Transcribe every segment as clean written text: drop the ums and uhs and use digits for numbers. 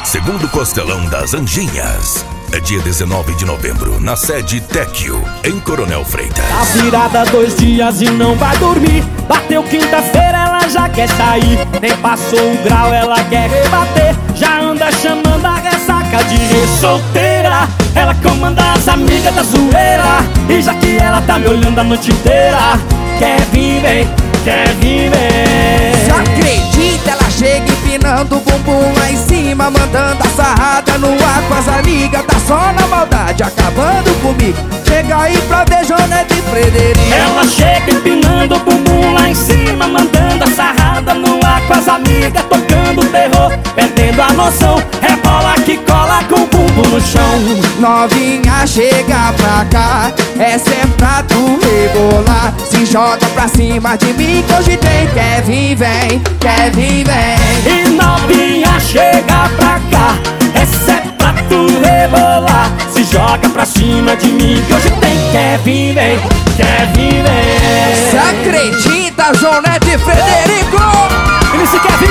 segundo Costelão das Anjinhas. É dia 19 de novembro, na sede Tecchio, em Coronel Freitas. Tá virada 2 dias e não vai dormir. Bateu quinta-feira, ela já quer sair. Nem passou o grau, ela quer rebater. Já anda chamando a ressaca de solteira. Ela comanda as amigas da zoeira. E já que ela tá me olhando a noite inteira, quer vir, vem, quer vir, vem. Você acredita? Ela chega empinando o bumbum lá em cima, mandando a sarrada no ar com as amigas. Tá só na maldade, acabando comigo. Chega aí pra ver Jonete e Frederico. Ela chega empinando o bumbum lá em cima, mandando a sarrada no ar com as amigas, tocando terror, perdendo a noção. Rebola que cola com o bumbum no chão. Novinha, chega pra cá, essa é pra tu rebolar. Se joga pra cima de mim que hoje tem. Quer vir, vem, quer vir, vem. E novinha, chega pra cá, essa é pra tu rebolar. Se joga pra cima de mim que hoje tem. Quer vir, vem, quer vir, vem. Você acredita, Jonete e Frederico? Ele se quer vir,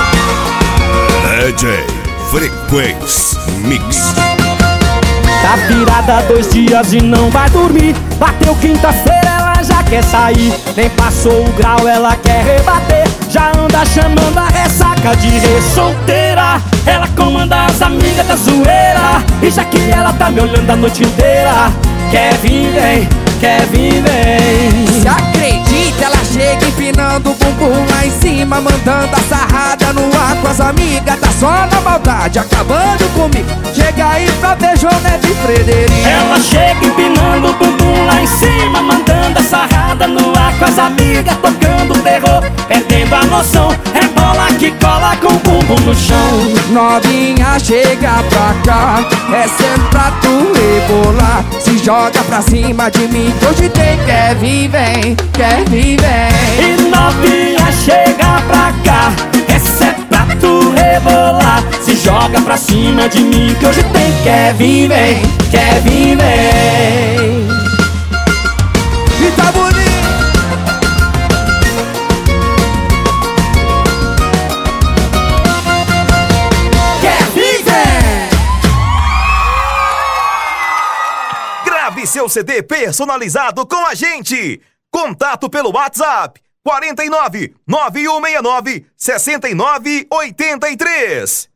DJ Frequência Mix. tá virada 2 dias e não vai dormir. Bateu quinta-feira, ela já quer sair. Nem passou o grau, ela quer rebater. Já anda chamando a ressaca de solteira. Ela comanda as amigas da zoeira. E já que ela tá me olhando a noite inteira, quer vir, vem, quer vir, vem. Se acredita? Ela chega empinando o bumbum lá em cima, mandando a sarrada no ar com as amigas. Tá só na maldade, acabando comigo. Chega aí pra ver Jonete e Frederico. Ela chega empinando o bumbum lá em cima, mandando a sarrada no ar com as amigas, tocando terror, perdendo a noção. Rebola que cola com o bumbum no chão. Novinha, chega pra cá, é sempre pra tu rebolar. Se joga pra cima de mim que hoje tem. Quer vir, vem, quer vir, vem. E novinha, chega pra cá, essa é pra tu rebolar. Se joga pra cima de mim que hoje tem. Quer vir, vem, quer vir, vem. E tá bonito. Quer vir, vem. Grave seu CD personalizado com a gente. Contato pelo WhatsApp 49 9169 6983.